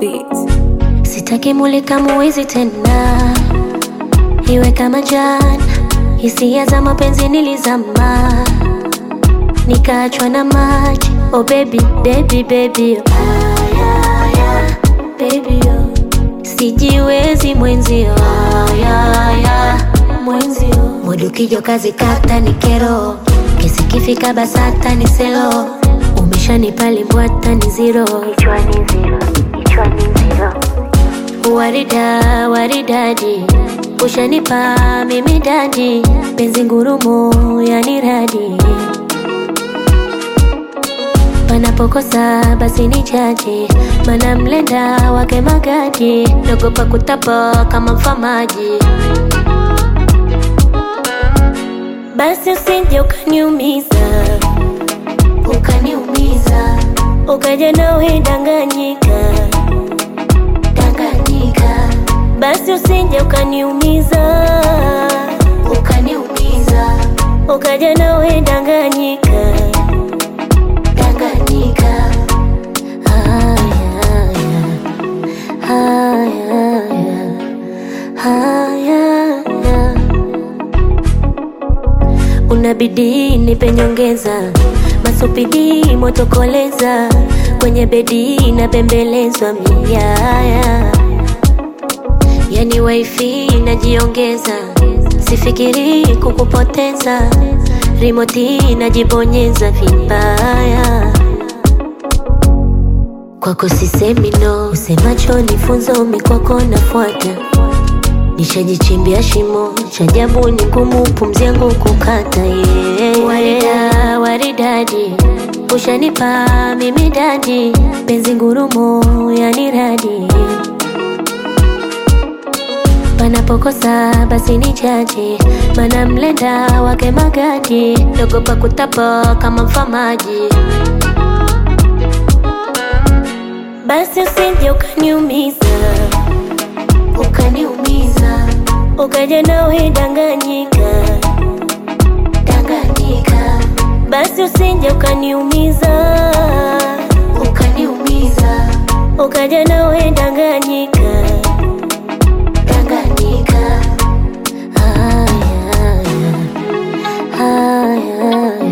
Beats. Sitaki mulika muizi tena, iwe kama jana. Hisia za mapenzi nilizama, nikaachwa na maji. Oh baby, baby, baby, oh. Baby, oh. Sijiwezi mwenzio, mwenzio. Mudu kijo kazi kata ni kero, kesi kifika basata ni selo. Umeshanipa limbwata ni zero, kichwa ni zero, kichwa ni zero. Warida, waridadi, ushanipa mimi dadi. Penzi ngurumo yani radi, panapokosa basi ni jaji. Mana mlenda wake magadi, nagopa kutapa kama mfamaji. Basi usije ukaniumiza, ukaniumiza. Ukaja nawe danganyika, danganyika. Basi usije ukaniumiza, ukaniumiza. Ukaja nawe danganyika, danganyika. Haya, haya, haya. Unabidi nipe nyongeza, masupidi motokoleza. Kwenye bedi na bembelezwa miyaya, yani wifi najiongeza. Sifikiri kukupoteza, remote najibonyeza vibaya. Kwako sisemi no, usemacho nifunzo mikwako nafuata. Nishajichimbia shimo, chajabu ni ngumu pumzi yangu kukata, yeah. Warida, waridadi, ushanipa mimi dadi. Penzi ngurumo yani radi, panapokosa basi ni jaji. Mana mlenda wake magadi, nagopa kutapa kama mfamaji. Basi usije ukaniumiza, ukaniumiza. Ukaja nawe danganyika, danganyika. Basi usije ukaniumiza, ukaniumiza. Ukaja nawe danganyika, danganyika. Haya, haya, haya.